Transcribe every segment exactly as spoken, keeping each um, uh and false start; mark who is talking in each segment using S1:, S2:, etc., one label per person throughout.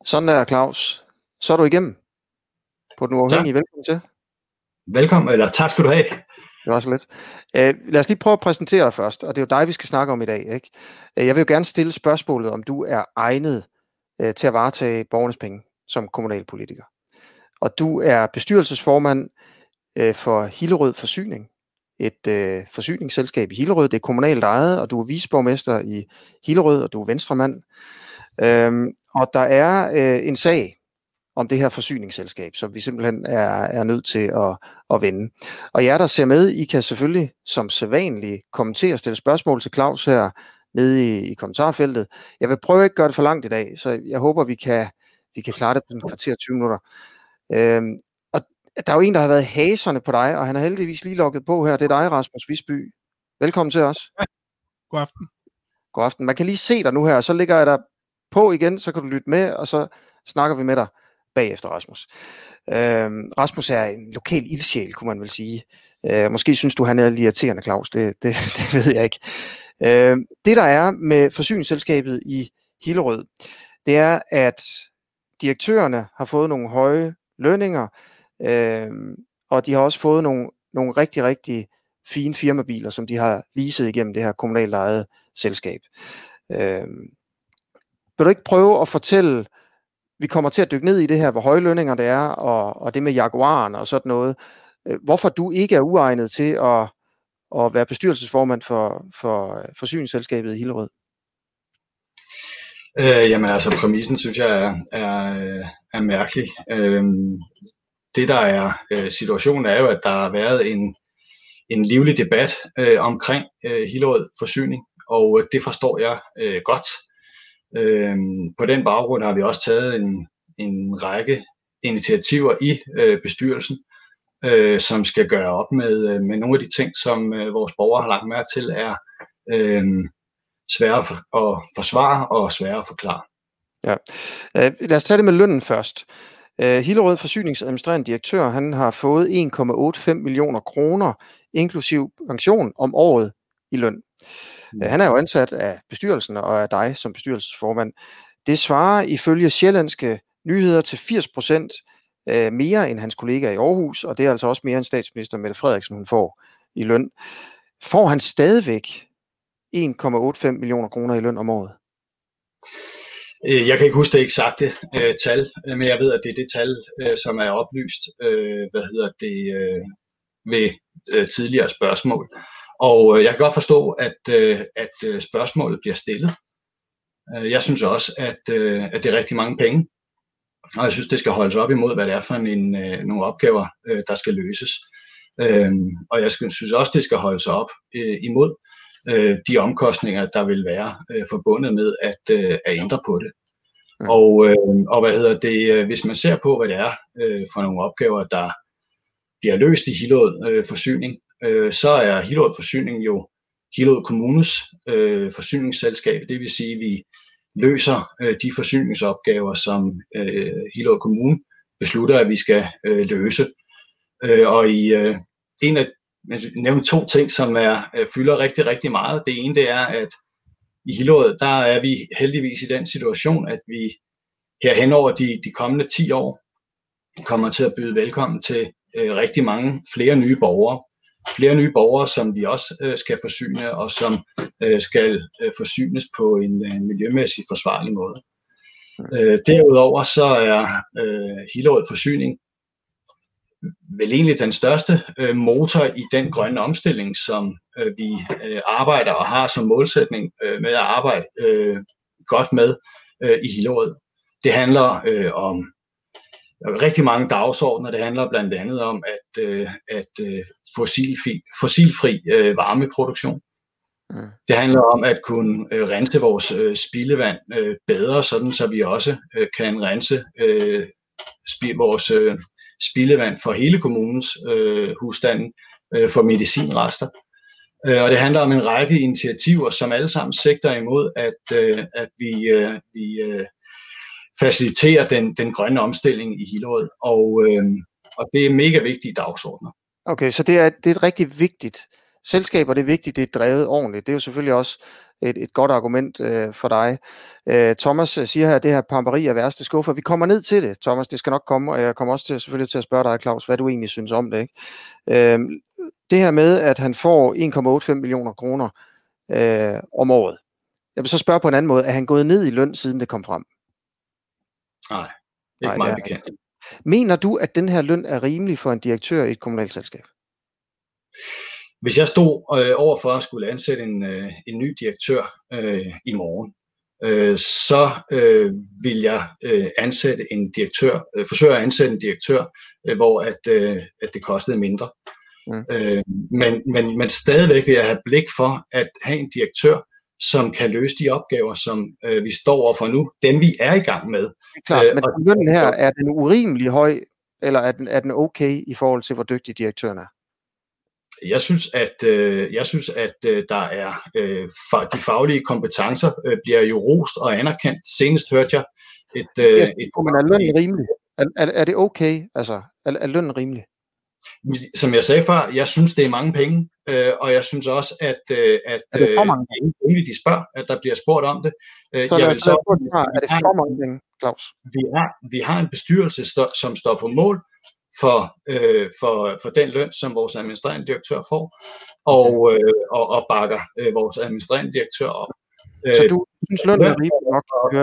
S1: Sådan der, Claus. Så er du igennem på Den Uafhængige. Velkommen til.
S2: Velkommen, eller tak skal du have.
S1: Det var så lidt. Uh, lad os lige prøve at præsentere dig først, og det er jo dig, vi skal snakke om i dag, ikke? Uh, jeg vil jo gerne stille spørgsmålet, om du er egnet uh, til at varetage borgernes penge som kommunalpolitiker. Og du er bestyrelsesformand uh, for Hillerød Forsyning, et uh, forsyningsselskab i Hillerød. Det er kommunalt ejet, og du er viceborgmester i Hillerød, og du er venstremand. Uh, og der er uh, en sag om det her forsyningsselskab, som vi simpelthen er, er nødt til at, at vende. Og jer, der ser med, I kan selvfølgelig som sædvanligt kommentere og stille spørgsmål til Claus her nede i, i kommentarfeltet. Jeg vil prøve ikke at gøre det for langt i dag, så jeg håber, vi kan, vi kan klare det på en kvarter tyve minutter. Øhm, og der er jo en, der har været haserne på dig, og han har heldigvis lige logget på her. Det er dig, Rasmus Visby. Velkommen til os.
S3: Ja. God aften.
S1: God aften. Man kan lige se dig nu her, så ligger jeg der på igen, så kan du lytte med, og så snakker vi med dig bagefter, Rasmus. Øh, Rasmus er en lokal ildsjæl, kunne man vel sige. Øh, måske synes du, han er lidt irriterende, Claus. Det, det, det ved jeg ikke. Øh, det, der er med forsyningsselskabet i Hillerød, det er, at direktørerne har fået nogle høje lønninger, øh, og de har også fået nogle, nogle rigtig, rigtig fine firmabiler, som de har leaset igennem det her kommunalt ejede selskab. Øh, vil du ikke prøve at fortælle, vi kommer til at dykke ned i det her, hvor høje lønninger det er, og, og det med Jaguaren og sådan noget. Hvorfor du ikke er uegnet til at, at være bestyrelsesformand for, for forsyningsselskabet i Hillerød?
S2: Øh, jamen altså, præmissen synes jeg er, er, er mærkelig. Øh, det der er øh, situationen er jo, at der har været en, en livlig debat øh, omkring øh, Hillerød Forsyning, og det forstår jeg øh, godt. Øhm, på den baggrund har vi også taget en, en række initiativer i øh, bestyrelsen, øh, som skal gøre op med, med nogle af de ting, som øh, vores borgere har lagt mærke til, er øh, svære at forsvare og svære at forklare.
S1: Ja. Øh, lad os tage det med lønnen først. Øh, Hillerød Forsynings administrerende direktør, han har fået en komma otteoghalvfems millioner kroner, inklusiv pension om året i løn. Mm. Han er jo ansat af bestyrelsen og af dig som bestyrelsesformand. Det svarer ifølge Sjællandske Nyheder til firs procent mere end hans kollega i Aarhus, og det er altså også mere end statsminister Mette Frederiksen, hun får i løn. Får han stadigvæk en komma otteoghalvfems millioner kroner i løn om året?
S2: Jeg kan ikke huske det eksakte øh, tal, men jeg ved, at det er det tal, øh, som er oplyst øh, hvad hedder det, øh, ved øh, tidligere spørgsmål. Og øh, jeg kan godt forstå, at, øh, at spørgsmålet bliver stillet. Jeg synes også, at, øh, at det er rigtig mange penge, og jeg synes, det skal holdes op imod, hvad det er for en, øh, nogle opgaver, øh, der skal løses. Øh, og jeg synes også, det skal holdes op øh, imod øh, de omkostninger, der vil være øh, forbundet med at, øh, at ændre på det. Ja. Og, øh, og hvad hedder det, hvis man ser på, hvad det er øh, for nogle opgaver, der bliver løst i Hillerød øh, Forsyning, øh, så er Hillerød Forsyning jo Hillerød Kommunes øh, forsyningsselskab. Det vil sige, at vi løser øh, de forsyningsopgaver, som øh, Hillerød Kommune beslutter, at vi skal øh, løse. Øh, og i øh, en af nævne to ting, som er øh, fylder rigtig, rigtig meget. Det ene, det er, at i Hillerød, der er vi heldigvis i den situation, at vi her hen over de, de kommende ti år kommer til at byde velkommen til øh, rigtig mange flere nye borgere. Flere nye borgere, som vi også øh, skal forsyne, og som øh, skal øh, forsynes på en øh, miljømæssigt forsvarlig måde. Øh, derudover så er øh, Hillerød Forsyning vel egentlig den største øh, motor i den grønne omstilling, som øh, vi øh, arbejder og har som målsætning øh, med at arbejde øh, godt med øh, i Hillerød. Det handler øh, om rigtig mange dagsordner. Det handler blandt andet om at, øh, at øh, fossilfri, fossilfri øh, varmeproduktion. Mm. Det handler om at kunne øh, rense vores øh, spildevand øh, bedre, sådan så vi også øh, kan rense øh, spi- vores øh, spildevand for hele kommunens øh, husstande øh, for medicinrester. Øh, og det handler om en række initiativer, som alle sammen sigter imod, at, øh, at vi, øh, vi øh, faciliterer den, den grønne omstilling i Hillerød. Og, øh, og det er mega vigtige dagsordner.
S1: Okay, så det er, det er et rigtig vigtigt selskaber, det er vigtigt, det er drevet ordentligt. Det er jo selvfølgelig også et, et godt argument øh, for dig. Øh, Thomas siger her, at det her pamperi er værste skuffer. Vi kommer ned til det, Thomas. Det skal nok komme, og jeg kommer også til, selvfølgelig til at spørge dig, Claus, hvad du egentlig synes om det. Ikke? Øh, det her med, at han får en komma otteoghalvfems millioner kroner øh, om året. Jeg vil så spørge på en anden måde. Er han gået ned i løn, siden det kom frem?
S2: Nej, ikke meget bekendt.
S1: Mener du, at den her løn er rimelig for en direktør i et kommunalt selskab?
S2: Hvis jeg stod øh, overfor at skulle ansætte en, øh, en ny direktør øh, i morgen, øh, så øh, vil jeg øh, ansætte en direktør, øh, forsøge at ansætte en direktør, øh, hvor at, øh, at det kostede mindre. Mm. Øh, men, men, men stadigvæk vil jeg have blik for at have en direktør, som kan løse de opgaver, som øh, vi står overfor nu, dem vi er i gang med.
S1: Klart, øh, men og, lønnen her, er den urimelig høj, eller er den, er den okay i forhold til, hvor dygtig direktøren er?
S2: Jeg synes, at øh, jeg synes, at øh, der er øh, de faglige kompetencer øh, bliver jo rost og anerkendt. Senest hørte jeg et. Øh,
S1: yes,
S2: et
S1: men er lønnen rimelig? Er, er, er det okay? Altså, er, er lønnen rimelig?
S2: Som jeg sagde før, jeg synes, det er mange penge, øh, og jeg synes også, at, øh, at
S1: er det for mange
S2: penge, øh, de spørger, at der bliver spurgt om det.
S1: Øh, så jeg vil så, er det for mange penge, Claus?
S2: Vi har, vi har en bestyrelse, som står på mål for, øh, for, for den løn, som vores administrerende direktør får, og, okay. øh, og, og bakker øh, vores administrerende direktør op.
S1: Så du synes, lønnen er rimelig nok?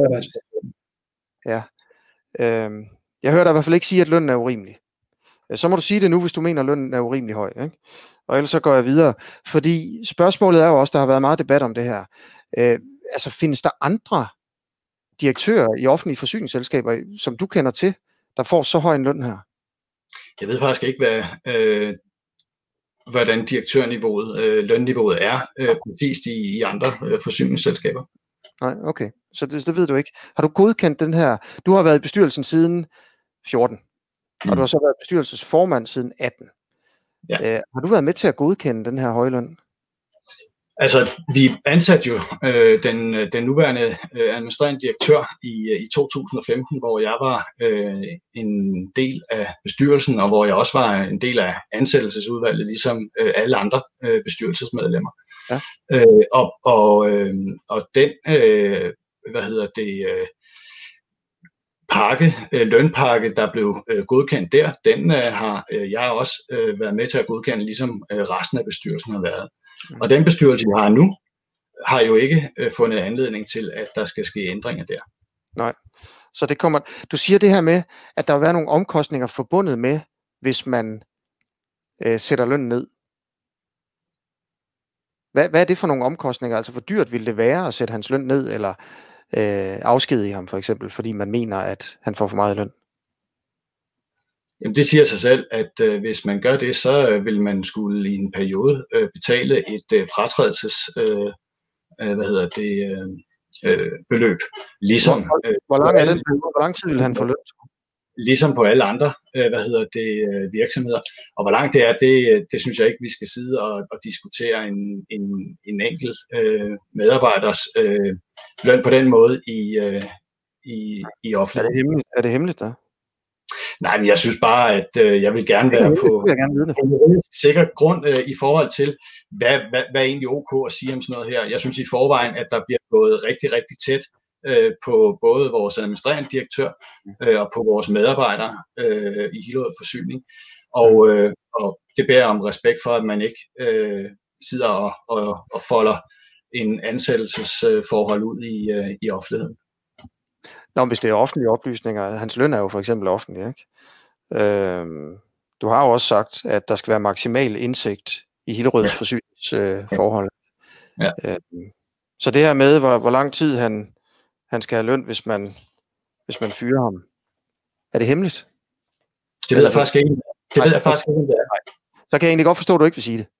S1: Ja. Øh, jeg hører dig i hvert fald ikke sige, at lønnen er urimelig. Så må du sige det nu, hvis du mener, at lønnen er urimelig høj. Ikke? Og ellers så går jeg videre. Fordi spørgsmålet er jo også, der har været meget debat om det her. Øh, altså, findes der andre direktører i offentlige forsyningsselskaber, som du kender til, der får så høj en løn her?
S2: Jeg ved faktisk ikke, hvad, øh, hvordan direktørniveauet, øh, lønniveauet er, øh, præcist i, i andre øh, forsyningsselskaber.
S1: Nej, okay. Så det, det ved du ikke. Har du godkendt den her? Du har været i bestyrelsen siden fjorten. Mm. Og du har så været bestyrelsesformand siden atten. Ja. Øh, har du været med til at godkende den her høje løn?
S2: Altså, vi ansatte jo øh, den, den nuværende øh, administrerende direktør i, i to tusind og femten, hvor jeg var øh, en del af bestyrelsen, og hvor jeg også var en del af ansættelsesudvalget, ligesom øh, alle andre øh, bestyrelsesmedlemmer. Ja. Øh, og, og, øh, og den, øh, hvad hedder det... Øh, pakke, øh, lønpakke, der blev øh, godkendt der, den øh, har øh, jeg også øh, været med til at godkende, ligesom øh, resten af bestyrelsen har været. Mm. Og den bestyrelse, vi har nu, har jo ikke øh, fundet anledning til, at der skal ske ændringer der.
S1: Nej, så det kommer. Du siger det her med, at der vil være nogle omkostninger forbundet med, hvis man øh, sætter lønnen ned. Hvad, hvad er det for nogle omkostninger? Altså, hvor dyrt ville det være at sætte hans løn ned, eller Øh, afskedige ham for eksempel, fordi man mener, at han får for meget løn?
S2: Jamen, det siger sig selv, at øh, hvis man gør det, så øh, vil man skulle i en periode øh, betale et øh, fratrædelses øh, øh, hvad hedder det øh, beløb. Ligesom,
S1: hvor, hvor, lang øh, alle, hvor lang tid vil han få løn?
S2: Ligesom på alle andre øh, hvad hedder det, øh, virksomheder. Og hvor langt det er, det, det synes jeg ikke, vi skal sidde og, og diskutere en, en, en enkelt øh, medarbejders øh, løn på den måde i, øh, i, i offentlig.
S1: Er det hemmeligt, er det hemmeligt der?
S2: Nej, men jeg synes bare, at øh, jeg vil gerne være på en sikker grund øh, i forhold til, hvad, hvad, hvad er egentlig ok at sige om sådan noget her. Jeg synes i forvejen, at der bliver gået rigtig, rigtig tæt øh, på både vores administrerende direktør øh, og på vores medarbejdere øh, i Hillerød Forsyning. Og, øh, og det bærer om respekt for, at man ikke øh, sidder og, og, og folder en ansættelsesforhold ud i, øh, i offentligheden.
S1: Nå, hvis det er offentlige oplysninger, hans løn er jo for eksempel offentlig, ikke? Øhm, du har jo også sagt, at der skal være maksimal indsigt i Hillerøds ja. forsyningsforhold. Øh, ja. øhm, så det her med, hvor, hvor lang tid han, han skal have løn, hvis man, hvis man fyrer ham, er det hemmeligt?
S2: Det ved jeg faktisk ikke. Det ved jeg faktisk ikke, det er.
S1: Så kan jeg egentlig godt forstå, at du ikke vil sige det.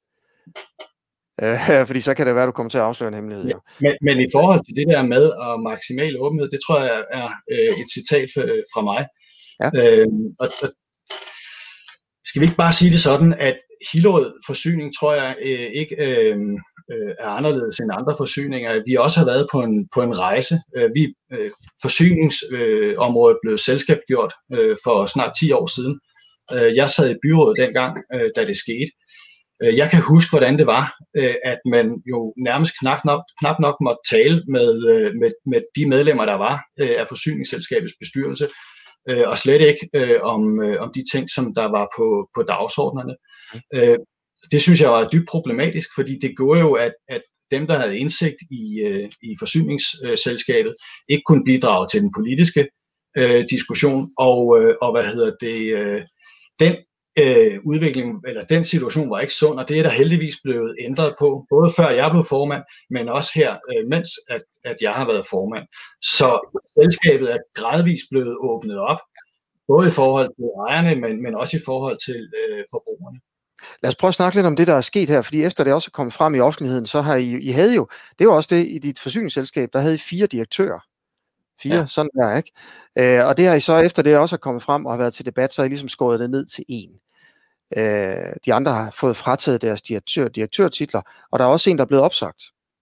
S1: Øh, fordi så kan det være, at du kommer til at afsløre en hemmelighed. Ja.
S2: Men, men i forhold til det der med og maksimal åbenhed, det tror jeg er øh, et citat fra mig. Ja. Øh, og, og skal vi ikke bare sige det sådan, at Hillerød Forsyning, tror jeg øh, ikke øh, øh, er anderledes end andre forsyninger. Vi også har været på en, på en rejse. Øh, vi øh, forsyningsområdet øh, blev selskabsgjort øh, for snart ti år siden. Øh, jeg sad i byrådet dengang, øh, da det skete. Jeg kan huske, hvordan det var, at man jo nærmest knap nok, knap nok måtte tale med, med, med de medlemmer, der var af forsyningsselskabets bestyrelse, og slet ikke om, om de ting, som der var på, på dagsordnerne. Det synes jeg var dybt problematisk, fordi det gjorde jo, at, at dem, der havde indsigt i, i forsyningsselskabet, ikke kunne bidrage til den politiske øh, diskussion, og, og hvad hedder det, øh, den øh, udvikling, eller den situation var ikke sund, og det er der heldigvis blevet ændret på, både før jeg blev formand, men også her, øh, mens at, at jeg har været formand. Så selskabet er gradvist blevet åbnet op, både i forhold til ejerne, men, men også i forhold til øh, forbrugerne.
S1: Lad os prøve at snakke lidt om det, der er sket her, fordi efter det også er kommet frem i offentligheden, så har I, I havde jo, det er jo også det, i dit forsyningsselskab, der havde I fire direktører. Fire, ja. Sådan der, ikke? Øh, og det har I så, efter det også er kommet frem og har været til debat, så har I ligesom skåret det ned til en. Øh, de andre har fået frataget deres direktør, direktørtitler, og der er også en, der er blevet opsagt.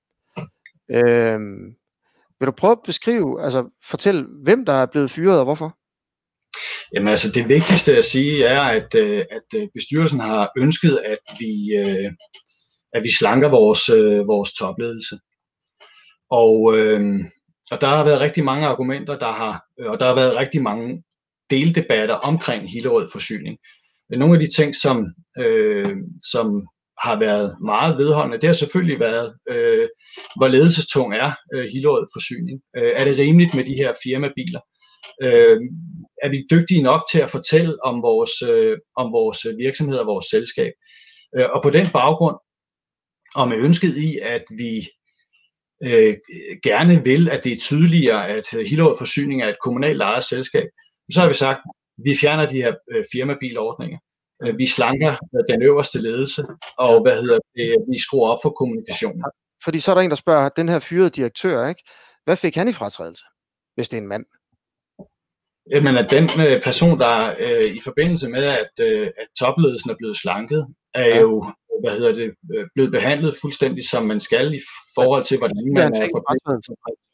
S1: Øh, vil du prøve at beskrive, altså fortælle, hvem der er blevet fyret og hvorfor?
S2: Jamen altså, det vigtigste at sige er, at, at bestyrelsen har ønsket, at vi, at vi slanker vores, vores topledelse. Og, og der har været rigtig mange argumenter, der har, og der har været rigtig mange deldebatter omkring Hillerød Forsyning. Nogle af de ting, som, øh, som har været meget vedholdende, det har selvfølgelig været, øh, hvor ledelsestung er øh, Hillerød Forsyning. Øh, er det rimeligt med de her firmabiler? Øh, er vi dygtige nok til at fortælle om vores, øh, om vores virksomhed og vores selskab? Øh, og på den baggrund, og med ønsket i, at vi øh, gerne vil, at det er tydeligere, at Hillerød Forsyning er et kommunalt ejet selskab, så har vi sagt, at vi fjerner de her øh, firmabilordninger. Øh, vi slanker den øverste ledelse, og hvad hedder det, vi skruer op for kommunikationen.
S1: Fordi så er der en, der spørger, den her fyrede direktør, ikke? Hvad fik han i fratrædelse, hvis det er en mand?
S2: Jamen, at den øh, person, der øh, i forbindelse med, at, øh, at topledelsen er blevet slanket, er ja. jo hvad hedder det, øh, blevet behandlet fuldstændig, som man skal i forhold til, hvordan man er
S1: fratrædelse.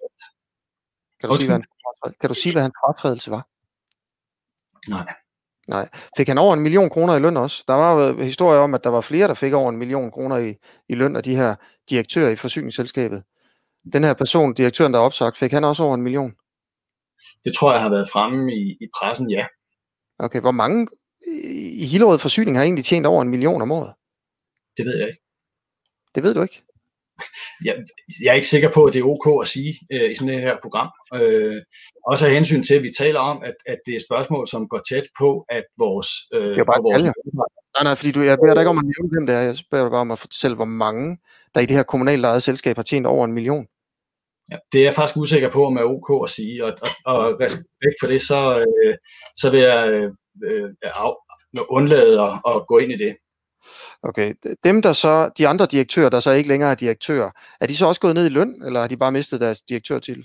S1: Kan du, sige, hvad han, kan du sige, hvad hans fratrædelse var?
S2: Nej.
S1: Nej. Fik han over en million kroner i løn også? Der var jo historier om, at der var flere, der fik over en million kroner i, i løn af de her direktører i forsyningsselskabet. Den her person, direktøren, der er opsagt, fik han også over en million?
S2: Det tror jeg har været fremme i, i pressen, ja.
S1: Okay, hvor mange i Hillerød Forsyning har egentlig tjent over en million om året?
S2: Det ved jeg ikke.
S1: Det ved du ikke?
S2: Jeg, jeg er ikke sikker på, at det er ok at sige øh, i sådan et her program. Øh, også af hensyn til, at vi taler om, at, at det er spørgsmål, som går tæt på, at vores... Øh,
S1: det er bare
S2: vores...
S1: Nej, nej, fordi du, jeg beder dig ikke om at nævne dem der. Jeg beder dig bare om at fortælle, hvor mange, der i det her kommunalt ejede selskab har tjent over en million.
S2: Ja, det er jeg faktisk usikker på, om er ok at sige, og, og, og respekt for det, så, øh, så vil jeg øh, af, undlade at, at gå ind i det.
S1: Okay, dem der så, de andre direktører, der så ikke længere er direktører, er de så også gået ned i løn, eller har de bare mistet deres direktørtitel?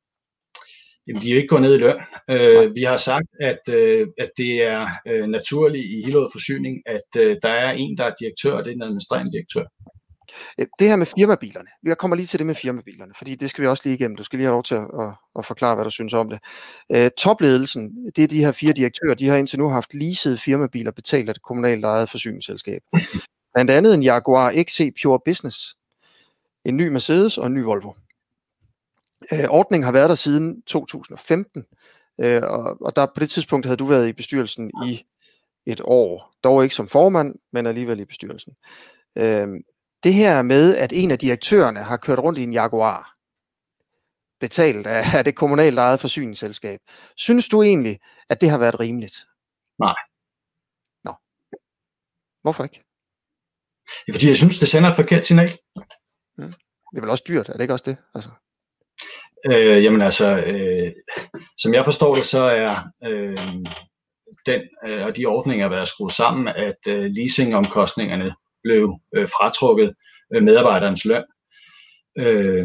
S2: Jamen, de er ikke gået ned i løn. Øh, vi har sagt, at, øh, at det er øh, naturligt i Hillerød Forsyning, at øh, der er en, der er direktør, og det er den administrerende direktør.
S1: Det her med firmabilerne, jeg kommer lige til det med firmabilerne, fordi det skal vi også lige igennem. Du skal lige have lov til at, at, at forklare, hvad du synes om det. Øh, topledelsen, det er de her fire direktører, de har indtil nu haft leasede firmabiler betalt af det kommunalt ejet forsyningsselskab. Blandt andet en Jaguar X C Pure Business, en ny Mercedes og en ny Volvo. Øh, ordningen har været der siden to tusind og femten, øh, og, og der på det tidspunkt havde du været i bestyrelsen i et år, dog ikke som formand, men alligevel i bestyrelsen. Øh, Det her med, at en af direktørerne har kørt rundt i en Jaguar, betalt af det kommunalt ejet forsyningsselskab, synes du egentlig, at det har været rimeligt?
S2: Nej.
S1: Nå. Hvorfor ikke?
S2: Det er fordi, jeg synes, det sender et forkert signal.
S1: Mm. Det er vel også dyrt, er det ikke også det? Altså.
S2: Øh, jamen altså, øh, som jeg forstår det, så er øh, den øh, og de ordninger, der har været skruet sammen, at øh, leasingomkostningerne blev øh, fratrukket øh, medarbejderens løn. Øh,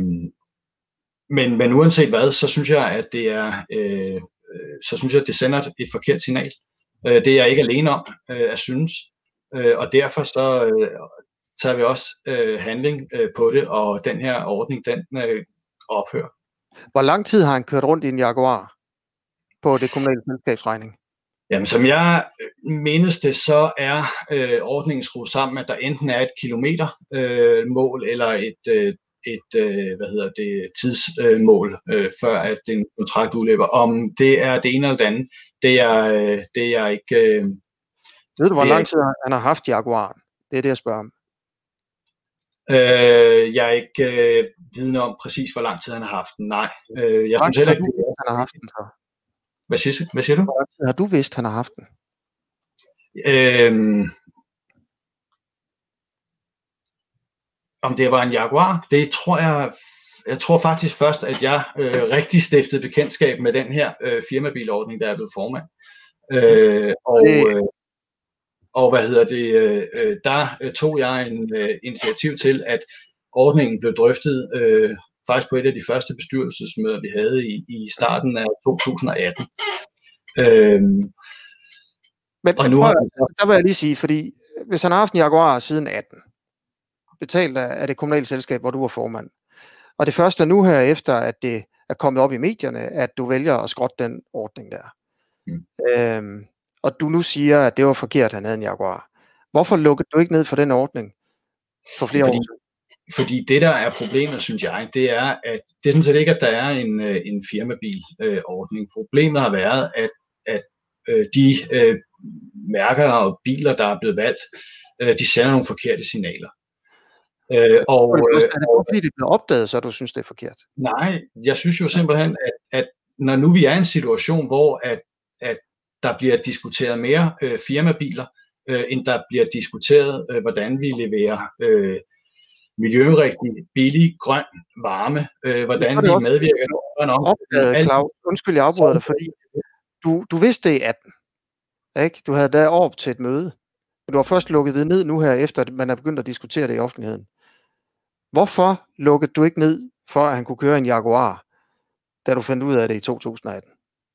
S2: men, men uanset hvad, så synes jeg, at det er, øh, så synes jeg, at det sender et forkert signal. Øh, det er jeg ikke alene om øh, at synes, øh, og derfor så øh, tager vi også øh, handling øh, på det, og den her ordning, den øh, ophører.
S1: Hvor lang tid har han kørt rundt i en Jaguar på det kommunale selskabsregning?
S2: Jamen, som jeg mindes det, så er øh, ordningen skruet sammen, at der enten er et kilometermål øh, mål eller et, øh, et øh, hvad hedder det, tidsmål, øh, før at en kontrakt udløber. Om det er det ene eller det andet, det er, øh, det er ikke... Øh,
S1: Ved du, hvor
S2: det er
S1: lang
S2: ikke
S1: tid han har haft Jaguaren? Det er det, jeg spørger om.
S2: øh, jeg er ikke øh, vidne om præcis, hvor lang tid han har haft den. Nej, øh, jeg
S1: Hvor lang
S2: synes
S1: tid
S2: heller
S1: har
S2: ikke,
S1: du
S2: det
S1: vidst, han har
S2: er...
S1: haft den så?
S2: Hvad siger, hvad siger du?
S1: Hvor lang tid har du vidst, han har haft den?
S2: Øhm, om det var en Jaguar, det tror jeg, jeg tror faktisk først, at jeg øh, rigtig stiftede bekendtskab med den her øh, firmabilordning, der er blevet formand. Øh, og, øh, og hvad hedder det, øh, der øh, tog jeg en øh, initiativ til, at ordningen blev drøftet øh, faktisk på et af de første bestyrelsesmøder, vi havde i, i starten af to tusind og atten. Øh,
S1: Men
S2: og nu
S1: prøv,
S2: har
S1: der vil jeg lige sige, fordi hvis han har haft en Jaguar siden atten, betalt af det kommunale selskab, hvor du var formand, og det første er nu her efter, at det er kommet op i medierne, at du vælger at skrotte den ordning der. Mm. Øhm, og du nu siger, at det var forkert, at han havde en Jaguar. Hvorfor lukkede du ikke ned for den ordning for flere
S2: fordi,
S1: år siden?
S2: Fordi det, der er problemet, synes jeg, det er, at det er sådan set ikke, at der er en, en firmabilordning. Problemet har været, at, at de øh, mærker og biler, der er blevet valgt, øh, de sender nogle forkerte signaler. Øh, og,
S1: er det bare fordi, det bliver opdaget, så du synes, det er forkert?
S2: Nej, jeg synes jo simpelthen, at, at når nu vi er i en situation, hvor at, at der bliver diskuteret mere øh, firmabiler, øh, end der bliver diskuteret, øh, hvordan vi leverer øh, miljørigtig, billig, grøn varme, øh, hvordan vi medvirker til grøn omstilling.
S1: Claus, undskyld, jeg afbryder dig, fordi du, du vidste det i atten, ikke? Du havde der op til et møde, men du har først lukket det ned nu her, efter at man er begyndt at diskutere det i offentligheden. Hvorfor lukkede du ikke ned for, at han kunne køre en Jaguar, da du fandt ud af det i to tusind og atten?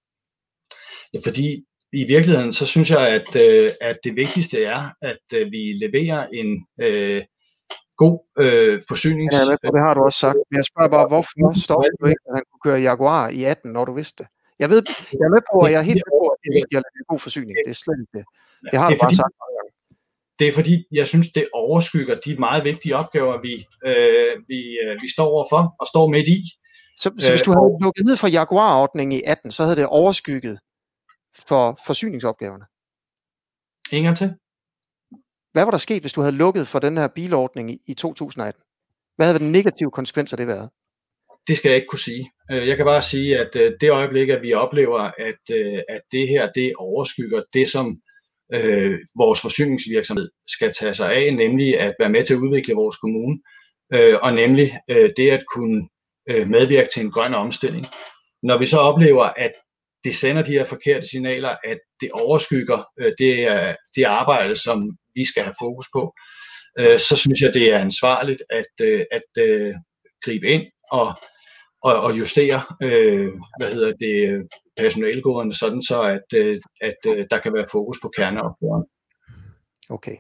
S2: Ja, fordi i virkeligheden, så synes jeg, at, at det vigtigste er, at vi leverer en øh, god øh, forsynings...
S1: Ja, det har du også sagt. Men jeg spørger bare, hvorfor stoppede du ikke, at han kunne køre Jaguar i atten, når du vidste det? Jeg ved, jeg er med på, og jeg er helt med på, at det er vigtigt at lave en god forsyning. Det er slet ikke det. Det har du bare sagt mange gange.
S2: Det er fordi, jeg synes, det overskygger de meget vigtige opgaver, vi, øh, vi, øh, vi står overfor og står midt i.
S1: Så, så hvis du havde lukket ned for Jaguar-ordningen i atten, så havde det overskygget for forsyningsopgaverne?
S2: En gang til.
S1: Hvad var der sket, hvis du havde lukket for den her bilordning i, i to tusind og atten? Hvad havde den negative konsekvens af det været?
S2: Det skal jeg ikke kunne sige. Jeg kan bare sige, at det øjeblik, at vi oplever, at, at det her, det overskygger det, som øh, vores forsyningsvirksomhed skal tage sig af, nemlig at være med til at udvikle vores kommune, øh, og nemlig øh, det at kunne øh, medvirke til en grøn omstilling. Når vi så oplever, at det sender de her forkerte signaler, at det overskygger øh, det, det arbejde, som vi skal have fokus på, øh, så synes jeg, det er ansvarligt at, øh, at øh, gribe ind og, og, og justere øh, hvad hedder det, personalegoderne, sådan så at, øh, at øh, der kan være fokus på kerneopgaverne.
S1: Okay.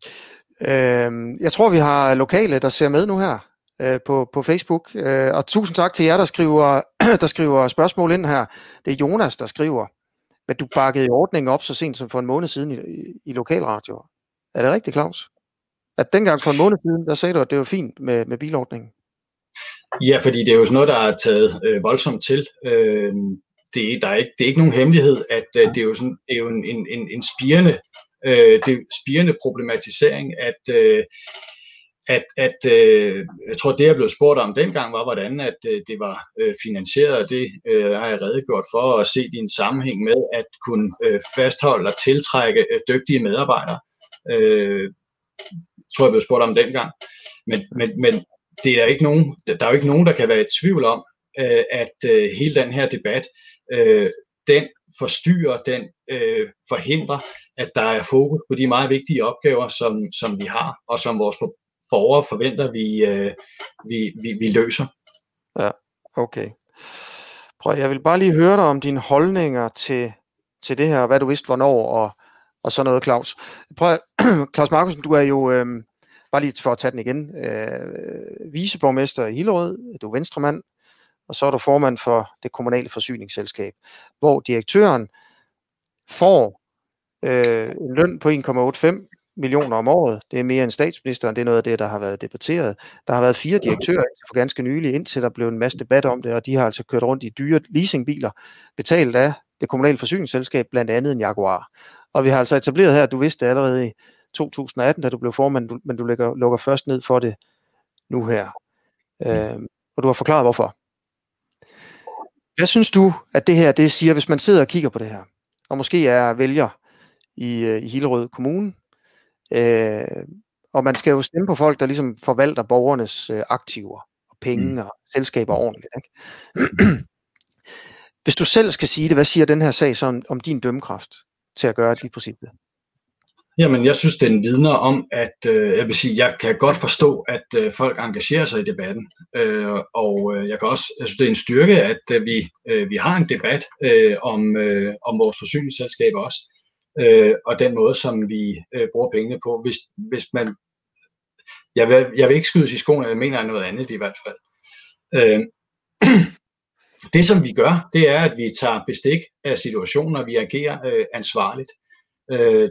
S1: Øh, jeg tror, vi har lokale, der ser med nu her øh, på, på Facebook, øh, og tusind tak til jer, der skriver, der skriver spørgsmål ind her. Det er Jonas, der skriver, at du bakkede i ordningen op så sent som for en måned siden i, i, i lokalradio. Er det rigtigt, Claus? At dengang for en måned siden, der sagde du, at det var fint med, med bilordningen?
S2: Ja, fordi det er jo sådan noget, der er taget øh, voldsomt til. Øh, det, der er ikke, det er ikke nogen hemmelighed, at øh, det er jo, sådan, det er jo en, en, en spirende, øh, det er spirende problematisering, at, øh, at, at øh, jeg tror, det jeg blev spurgt om dengang var, hvordan at øh, det var øh, finansieret, og det øh, har jeg redegjort for at se i en sammenhæng med at kunne øh, fastholde og tiltrække øh, dygtige medarbejdere. Øh, tror jeg blev spurgt om dengang. Men, men, men det er ikke nogen, der er jo ikke nogen, der kan være i tvivl om, øh, at øh, hele den her debat, øh, den forstyrrer, den øh, forhindrer, at der er fokus på de meget vigtige opgaver, som, som vi har, og som vores borgere forventer, vi, øh, vi, vi, vi løser.
S1: Ja, okay. Prøv, jeg vil bare lige høre dig om dine holdninger til, til det her, hvad du vidste, hvornår, og, og sådan noget, Claus. Prøv, Claus Markussen, du er jo... Øh, bare lige for at tage den igen, øh, viceborgmester i Hillerød, du er venstremand, og så er du formand for det kommunale forsyningsselskab, hvor direktøren får øh, en løn på en komma otteoghalvfems millioner om året. Det er mere end statsministeren. Det er noget af det, der har været debatteret. Der har været fire direktører for ganske nylig, indtil der blev en masse debat om det, og de har altså kørt rundt i dyre leasingbiler, betalt af det kommunale forsyningsselskab, blandt andet en Jaguar. Og vi har altså etableret her, at du vidste allerede i to tusind atten, da du blev formand, men du lukker, lukker først ned for det nu her. Øh, og du har forklaret, hvorfor. Hvad synes du, at det her, det siger, hvis man sidder og kigger på det her, og måske er vælger i, i Hillerød Kommune, øh, og man skal jo stemme på folk, der ligesom forvalter borgernes øh, aktiver og penge mm. og selskaber ordentligt, ikke? Hvis du selv skal sige det, hvad siger den her sag så om, om din dømmekraft til at gøre lige præcis det?
S2: Jamen, jeg synes, den vidner om, at øh, jeg vil sige, jeg kan godt forstå, at øh, folk engagerer sig i debatten, øh, og øh, jeg kan også, jeg synes, det er en styrke, at øh, vi øh, vi har en debat øh, om øh, om vores forsyningsselskaber også, øh, og den måde, som vi øh, bruger pengene på. Hvis hvis man, jeg vil jeg vil ikke skydes i skoene, jeg mener noget andet i hvert fald. Øh, det, som vi gør, det er, at vi tager bestik af situationen, og vi agerer øh, ansvarligt. Øh,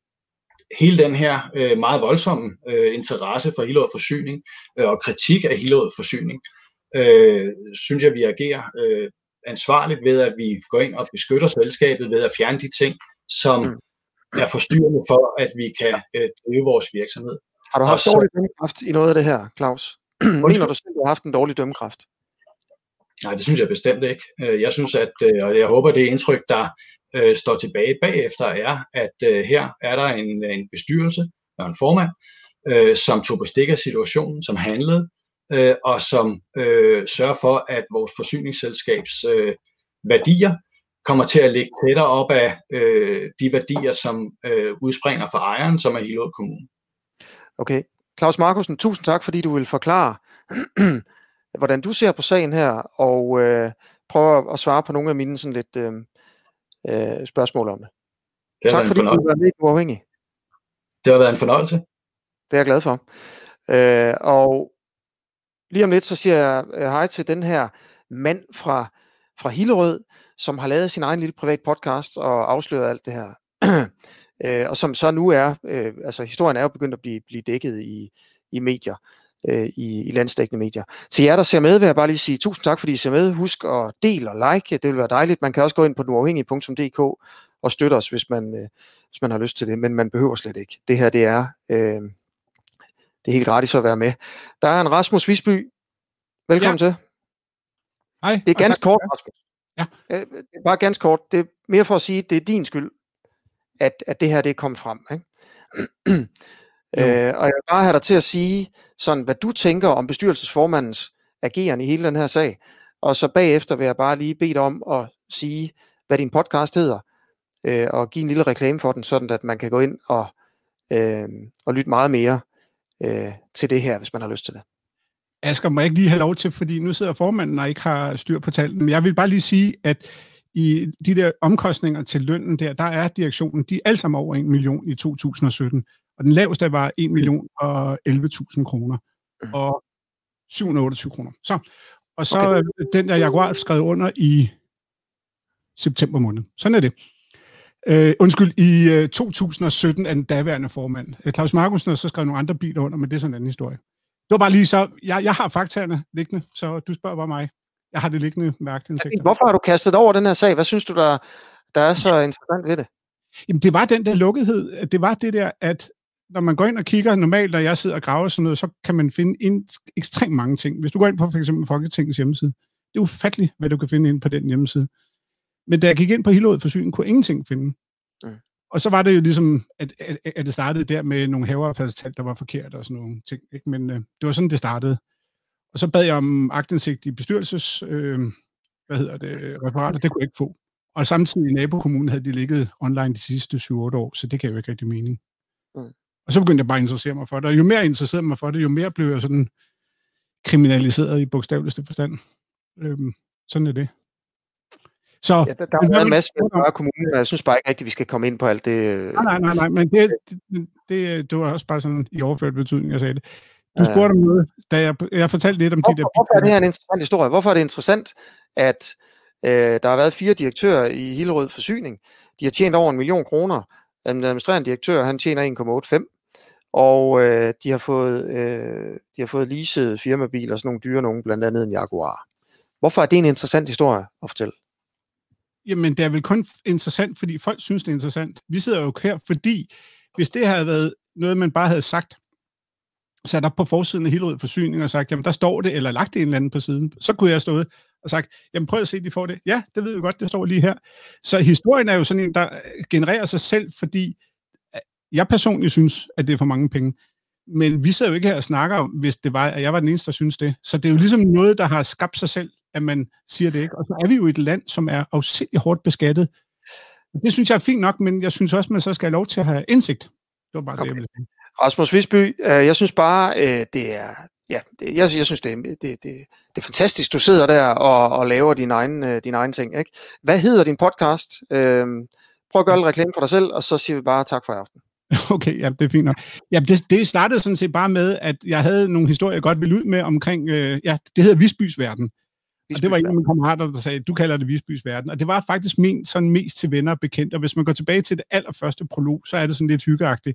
S2: Hele den her øh, meget voldsomme øh, interesse for Hillerød Forsyning øh, og kritik af Hillerød Forsyning, øh, synes jeg, vi agerer øh, ansvarligt ved, at vi går ind og beskytter selskabet ved at fjerne de ting, som er forstyrrende for, at vi kan øh, drive vores virksomhed.
S1: Har du haft dårlig dømmekraft i noget af det her, Claus? Mener du selv, du har haft en dårlig dømmekraft?
S2: Nej, det synes jeg bestemt ikke. Jeg synes, at, og jeg håber, det indtryk, der øh, står tilbage bagefter, er, at øh, her er der en, en bestyrelse og en formand, øh, som tog bestik af situationen, som handlede, øh, og som øh, sørger for, at vores forsyningsselskabs øh, værdier kommer til at ligge tættere op af øh, de værdier, som øh, udspringer fra ejeren, som er Hillerød Kommune.
S1: Okay. Claus Markussen, tusind tak, fordi du vil forklare, hvordan du ser på sagen her, og øh, prøve at svare på nogle af mine sådan lidt øh, øh, spørgsmål om det. det tak fordi du har været med uafhængig.
S2: Det har været en fornøjelse.
S1: Det er jeg glad for. Øh, og lige om lidt, så siger jeg hej til den her mand fra, fra Hillerød, som har lavet sin egen lille privat podcast og afsløret alt det her. øh, og som så nu er, øh, altså historien er jo begyndt at blive, blive dækket i, i medier. I, i landsdækkende medier. Til jer, der ser med, vil jeg bare lige sige tusind tak, fordi I ser med. Husk at dele og like, det vil være dejligt. Man kan også gå ind på uafhængig punktum d k og støtte os, hvis man, øh, hvis man har lyst til det, men man behøver slet ikke. Det her, det er, øh, det er helt gratis at være med. Der er en Rasmus Visby. Velkommen ja. til.
S3: Hej.
S1: Det er ganske kort, Rasmus.
S3: Ja.
S1: Øh, bare ganske kort. Det er mere for at sige, at det er din skyld, at, at det her, det er kommet frem, ikke? Øh, og jeg vil bare have dig til at sige, sådan, hvad du tænker om bestyrelsesformandens ageren i hele den her sag. Og så bagefter vil jeg bare lige bede dig om at sige, hvad din podcast hedder, øh, og give en lille reklame for den, sådan at man kan gå ind og, øh, og lytte meget mere øh, til det her, hvis man har lyst til det.
S3: Asger, må jeg ikke lige have lov til, fordi nu sidder formanden og ikke har styr på tallene. Men jeg vil bare lige sige, at i de der omkostninger til lønnen der, der er direktionen, de er alle sammen over en million i to tusind og sytten. Og den laveste var en million og elleve tusind kroner. Og syv hundrede og otteogtyve kroner. Så, og så okay. Den der Jaguar skrevet under i september måned. Sådan er det. Uh, undskyld, i uh, to tusind og sytten er den daværende formand. Uh, Claus Markussen har så skrevet nogle andre biler under, men det er sådan en anden historie. Det var bare lige så, jeg, jeg har faktaerne liggende, så du spørger bare mig. Jeg har det liggende med aktindsigter.
S1: Hvorfor har du kastet over den her sag? Hvad synes du, der, der er så interessant ved det?
S3: Jamen, det var den der lukkethed. Det var det der, at når man går ind og kigger, normalt når jeg sidder og graver sådan noget, så kan man finde ind ekstremt mange ting. Hvis du går ind på for eksempel Folketingets hjemmeside, det er ufatteligt, hvad du kan finde ind på den hjemmeside. Men da jeg gik ind på Hillerød Forsyning, kunne jeg ingenting finde. Mm. Og så var det jo ligesom, at, at, at det startede der med nogle haveaffaldstal, der var forkert og sådan nogle ting. Ikke? Men øh, det var sådan, det startede. Og så bad jeg om aktindsigt i bestyrelses, øh, hvad hedder det, referater. Det kunne jeg ikke få. Og samtidig i nabokommunen havde de ligget online de sidste syv otte år, så det kan jo ikke rigtig mening. Mm. Og så begyndte jeg bare at interessere mig for det. Og jo mere jeg interesserede mig for det, jo mere blev jeg sådan kriminaliseret i bogstaveligste forstand. Øhm, sådan er det. Så,
S1: ja, der, der er en masse med kommuner, og jeg synes bare ikke rigtigt, vi skal komme ind på alt det.
S3: Nej, nej, nej, nej men det, det, det, det var også bare sådan i overført betydning, jeg sagde det. Du spurgte om noget, da jeg, jeg fortalte lidt om
S1: hvorfor,
S3: de der...
S1: Hvorfor er det her en interessant historie? Hvorfor er det interessant, at øh, der har været fire direktører i Hillerød Forsyning? De har tjent over en million kroner. den administrerende direktør, han tjener en komma otteoghalvfems, og øh, de har fået øh, de har fået leaset firmabiler, sådan nogle dyre nogen, blandt andet en Jaguar. Hvorfor er det en interessant historie at fortælle?
S3: Jamen, det er vel kun interessant, fordi folk synes, det er interessant. Vi sidder jo her, fordi hvis det havde været noget, man bare havde sagt, sat op på forsiden af Hillerød Forsyning og sagt, jamen der står det, eller lagt det en eller anden på siden, så kunne jeg stået og sagt, jamen prøv at se, de får det. Ja, det ved vi godt, det står lige her. Så historien er jo sådan en, der genererer sig selv, fordi jeg personligt synes, at det er for mange penge. Men vi sidder jo ikke her og snakker om, hvis det var, at jeg var den eneste, der synes det. Så det er jo ligesom noget, der har skabt sig selv, at man siger det ikke. Og så er vi jo i et land, som er afsindigt hårdt beskattet. Det synes jeg er fint nok, men jeg synes også, man så skal have lov til at have indsigt. Det var bare okay. Det, jeg ville sige.
S1: Rasmus Visby, øh, jeg synes bare, øh, det er, ja, det, jeg, jeg synes, det er, det, det, det er fantastisk, du sidder der og, og laver dine egne, øh, dine egne ting, ikke? Hvad hedder din podcast? Øh, prøv at gøre lidt reklame for dig selv, og så siger vi bare tak for i aften.
S3: Okay, ja, det er fint nok. Ja, det, det startede sådan set bare med, at jeg havde nogle historier, jeg godt ville ud med omkring, øh, ja, det hedder Visbys Verden. Visbys og det var en af mine kammerater, der sagde, du kalder det Visbys Verden. Og det var faktisk min sådan mest til venner og bekendte. Og hvis man går tilbage til det allerførste prolog, så er det sådan lidt hyggeagtigt.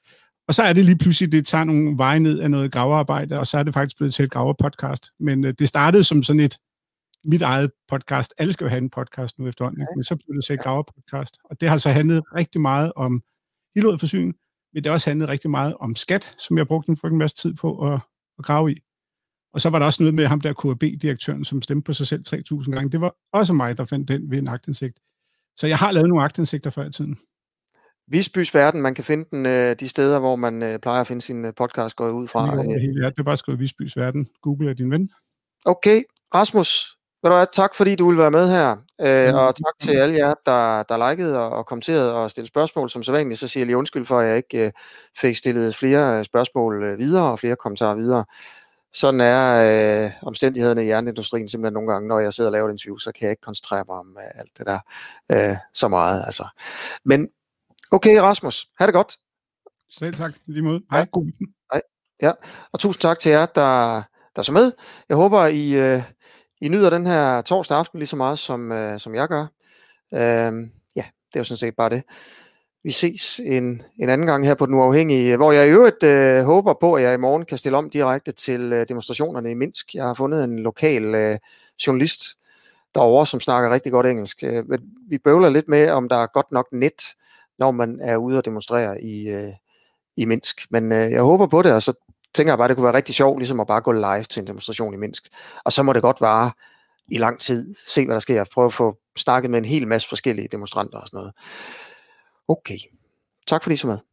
S3: Og så er det lige pludselig, det tager nogle veje ned af noget gravearbejde, og så er det faktisk blevet til et graverpodcast. Men øh, det startede som sådan et mit eget podcast. Alle skal jo have en podcast nu efterhånden, okay. Men så blev det til et graverpodcast. Og det har så handlet rigtig meget om Hillerød Forsyning, men det har også handlet rigtig meget om skat, som jeg brugte en frygtelig masse tid på at, at grave i. Og så var der også noget med ham der K A B-direktøren, som stemte på sig selv tre tusind gange. Det var også mig, der fandt den ved en aktindsigt. Så jeg har lavet nogle aktindsigter før i tiden.
S1: Visbys Verden, man kan finde den øh, de steder, hvor man øh, plejer at finde sin podcast, går ud fra.
S3: Det, det, hele, ja, det er bare skrevet Visbys Verden. Google er din ven.
S1: Okay, Rasmus, ved du hvad, tak fordi du ville være med her, øh, og tak til alle jer, der, der likede og, og kommenterede og stillede spørgsmål. Som sædvanligt, så siger jeg lige undskyld for, at jeg ikke øh, fik stillet flere spørgsmål øh, videre og flere kommentarer videre. Sådan er øh, omstændighederne i jernindustrien simpelthen nogle gange, når jeg sidder og laver et interview, så kan jeg ikke koncentrere mig om øh, alt det der øh, så meget. Altså. Men okay, Rasmus, ha' det godt.
S3: Selv tak, lige måde. Hej, god weekend.
S1: Hej. Ja, og tusind tak til jer, der, der så med. Jeg håber, I, øh, I nyder den her torsdag aften lige så meget, som, øh, som jeg gør. Øh, ja, det er jo sådan set bare det. Vi ses en, en anden gang her på Den Uafhængige, hvor jeg i øvrigt øh, håber på, at jeg i morgen kan stille om direkte til øh, demonstrationerne i Minsk. Jeg har fundet en lokal øh, journalist derovre, som snakker rigtig godt engelsk. Øh, vi bøvler lidt med, om der er godt nok net, når man er ude og demonstrere i, øh, i Minsk. Men øh, jeg håber på det, og så tænker jeg bare, at det kunne være rigtig sjovt, ligesom at bare gå live til en demonstration i Minsk. Og så må det godt vare i lang tid. Se, hvad der sker. Prøv at få snakket med en hel masse forskellige demonstranter og sådan noget. Okay. Tak fordi I så med.